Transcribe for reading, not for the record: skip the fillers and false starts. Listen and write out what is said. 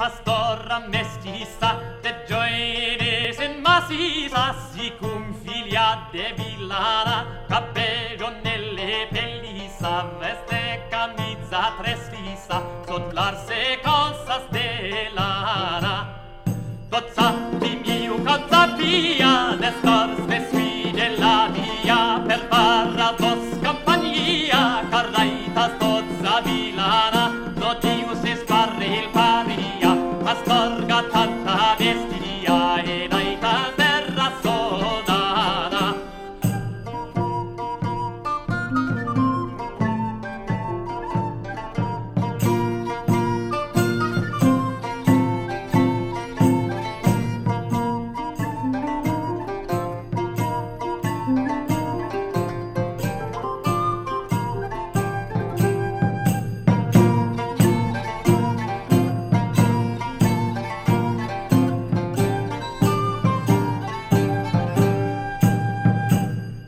pastora mestissa, de gioides in massisa, sicum filia de villana, capello nelle pellissa, veste camizza trestissa, sotlarse